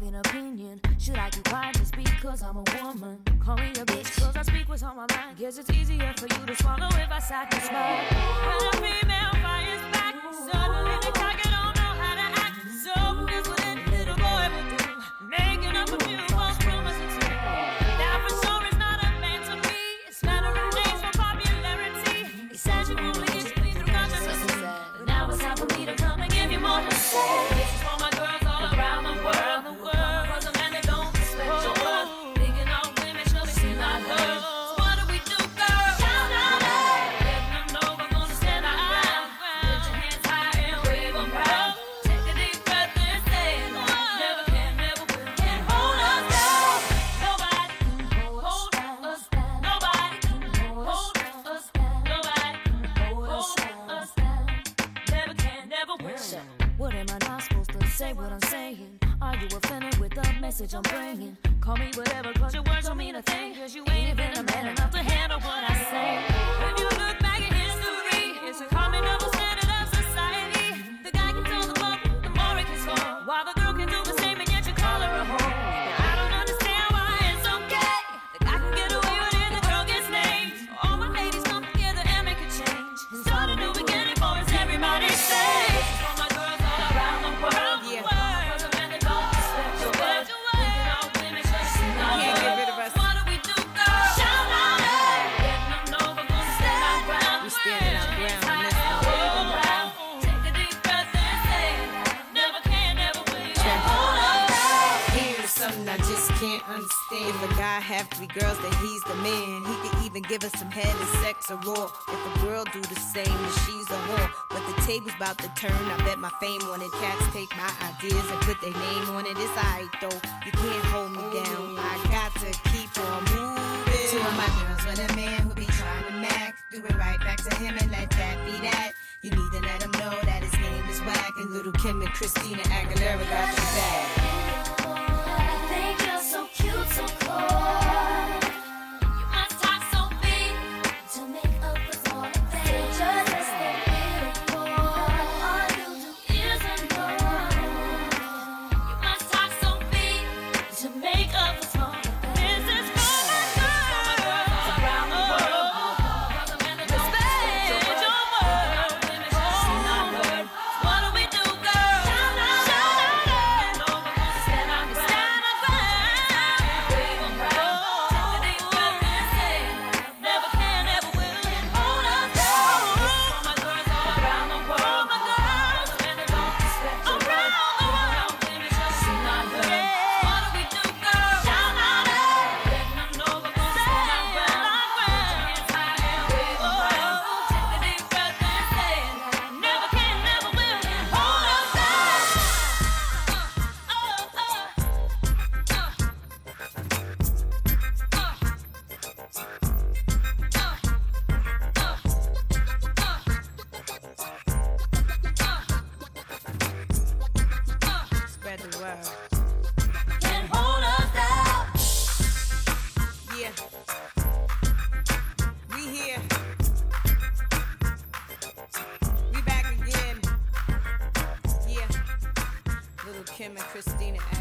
fucking opinion. Should I keep quiet to speak cause I'm a woman? Call me a bitch cause I speak what's on my mind. Guess it's easier for you to swallow if I sat and smile. When a female fires back, suddenly the target don't know how to act. So that's what that little boy would do, making up a few false promises. That for sure is not a man to me. It's matter of days for popularity. He says you only get me through consciousness, but now it's time for me to come and give you more to say. This is for my girls all around the world. Cause a man that don't respect your worth, thinking all women should be seen like her. So what do we do, girl? Shout out, let them know we're gonna stand our ground. Put your hands high and wave them proud. Take a deep breath and say never can, never will. Can't hold us down. Nobody can hold us down. Nobody can hold us down. Nobody can hold us down. Never can, never will. What am I not supposed to say what I'm saying? Are you offended with the message I'm bringing? Call me whatever cause your words don't mean a thing. Cause you ain't even a man enough to handle what I say. If you look back at history, it's a common double standard of society. The guy can tell the fuck, the more he can score, while the girl can do the same and yet you call her a whore. I don't understand why it's okay. The guy can get away with it, the girl gets named. All my ladies come together and make a change. Start a new beginning for us, everybody say. This is for my girls all around the world. I just can't understand. If a guy have 3 girls, then he's the man. He could even give us some head and sex or raw. If a girl do the same, then she's a whore. But the table's about to turn. I bet my fame on it. Cats take my ideas and put their name on it. It's alright though. You can't hold me down. I got to keep on moving. Two of my girls with a man who be trying to max. Do it right back to him and let that be that. You need to let him know that his game is whack. And little Kim and Christina Aguilera got your back. Cute, so cold. You must talk so big to make up with all the things. Just as they beautiful. All you do is annoy. You must talk so big to make up with all the things. This is for my girls all around the world. Cause a man that don't respect your word. Women should see my word. What do we do, girl? Shout out, shout out. Stand our ground. Can't hold us down. Yeah, we here. We back again. Yeah, little Kim and Christina.